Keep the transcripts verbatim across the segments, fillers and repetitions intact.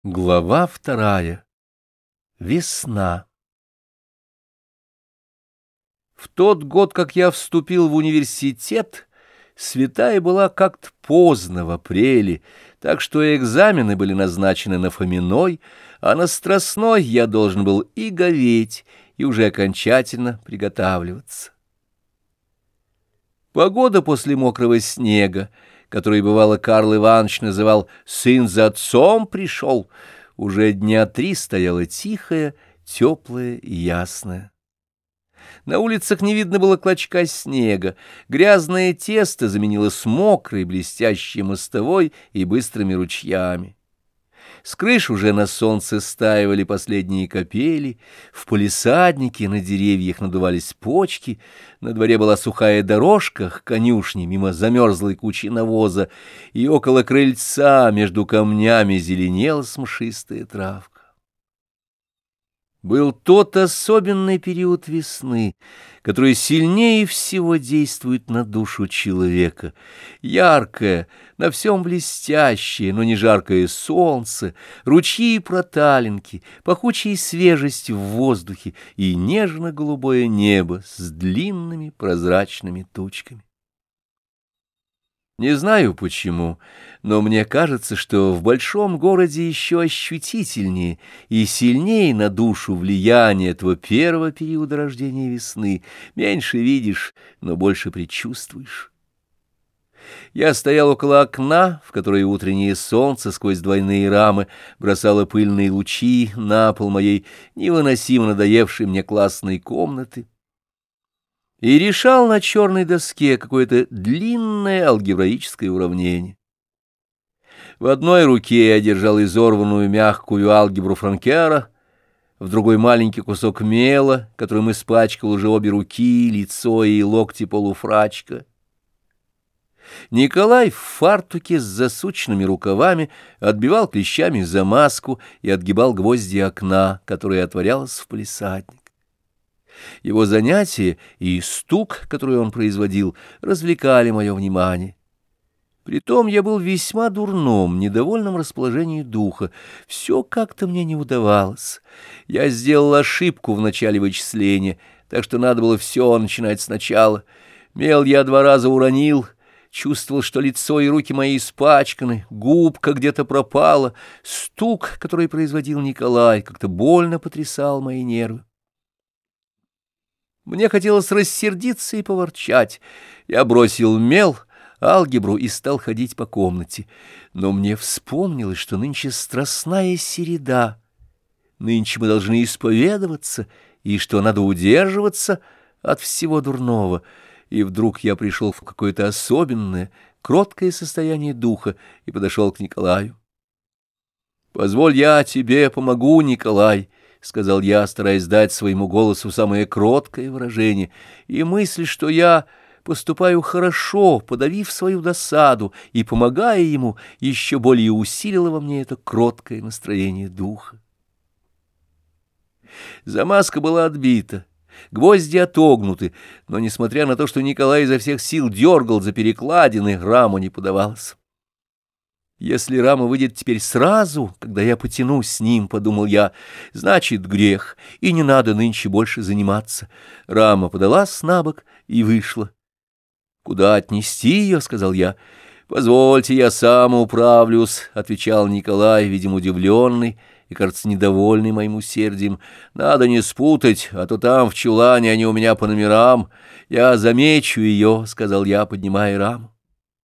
Глава вторая. Весна. В тот год, как я вступил в университет, святая была как-то поздно, в апреле, так что экзамены были назначены на Фоминой, а на Страстной я должен был и говеть, и уже окончательно приготавливаться. Погода после мокрого снега, который, бывало, Карл Иванович называл «сын за отцом пришел», уже дня три стояла тихая, теплая и ясная. На улицах не видно было клочка снега, грязное тесто заменилось мокрой, блестящей мостовой и быстрыми ручьями. С крыш уже на солнце стаивали последние капели, в палисаднике на деревьях надувались почки, на дворе была сухая дорожка к конюшне мимо замерзлой кучи навоза, и около крыльца между камнями зеленела смшистая травка. Был тот особенный период весны, который сильнее всего действует на душу человека. Яркое, на всем блестящее, но не жаркое солнце, ручьи и проталинки, пахучая свежесть в воздухе и нежно-голубое небо с длинными прозрачными тучками. Не знаю почему, но мне кажется, что в большом городе еще ощутительнее и сильнее на душу влияние этого первого периода рождения весны. Меньше видишь, но больше предчувствуешь. Я стоял около окна, в которое утреннее солнце сквозь двойные рамы бросало пыльные лучи на пол моей невыносимо надоевшей мне классной комнаты, и решал на черной доске какое-то длинное алгебраическое уравнение. В одной руке я держал изорванную мягкую алгебру Франкера, в другой маленький кусок мела, которым испачкал уже обе руки, лицо и локти полуфрачка. Николай в фартуке с засученными рукавами отбивал клещами замазку и отгибал гвозди окна, которое отворялось в палисадник. Его занятия и стук, который он производил, развлекали мое внимание. Притом я был в весьма дурном, недовольном расположении духа. Все как-то мне не удавалось. Я сделал ошибку в начале вычисления, так что надо было все начинать сначала. Мел я два раза уронил, чувствовал, что лицо и руки мои испачканы, губка где-то пропала. Стук, который производил Николай, как-то больно потрясал мои нервы. Мне хотелось рассердиться и поворчать. Я бросил мел, алгебру и стал ходить по комнате. Но мне вспомнилось, что нынче страстная середа. Нынче мы должны исповедоваться, и что надо удерживаться от всего дурного. И вдруг я пришел в какое-то особенное, кроткое состояние духа и подошел к Николаю. «Позволь, я тебе помогу, Николай», — сказал я, стараясь дать своему голосу самое кроткое выражение, и мысль, что я поступаю хорошо, подавив свою досаду и помогая ему, еще более усилила во мне это кроткое настроение духа. Замазка была отбита, гвозди отогнуты, но, несмотря на то, что Николай изо всех сил дергал за перекладины, рама не подавалась. «Если рама выйдет теперь сразу, когда я потянусь с ним, — подумал я, — значит грех, и не надо нынче больше заниматься». Рама подалась на бок и вышла. «Куда отнести ее?» — сказал я. «Позвольте, я сам управлюсь», — отвечал Николай, видимо, удивленный и, кажется, недовольный моим усердием. «Надо не спутать, а то там в чулане они у меня по номерам. Я замечу ее», — сказал я, поднимая раму.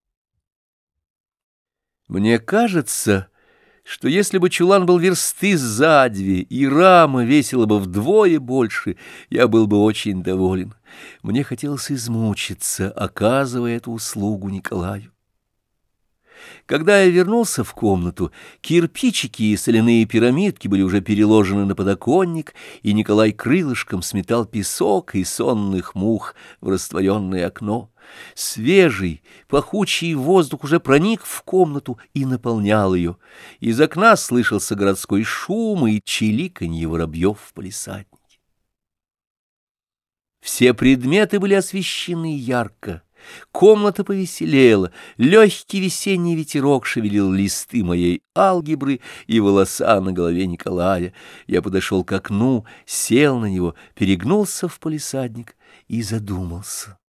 Мне кажется, что если бы чулан был версты за две, и рама весила бы вдвое больше, я был бы очень доволен. Мне хотелось измучиться, оказывая эту услугу Николаю. Когда я вернулся в комнату, кирпичики и соляные пирамидки были уже переложены на подоконник, и Николай крылышком сметал песок и сонных мух в растворенное окно. Свежий, пахучий воздух уже проник в комнату и наполнял ее. Из окна слышался городской шум и чиликанье воробьев в палисаднике. Все предметы были освещены ярко. Комната повеселела, легкий весенний ветерок шевелил листы моей алгебры и волоса на голове Николая. Я подошел к окну, сел на него, перегнулся в палисадник и задумался.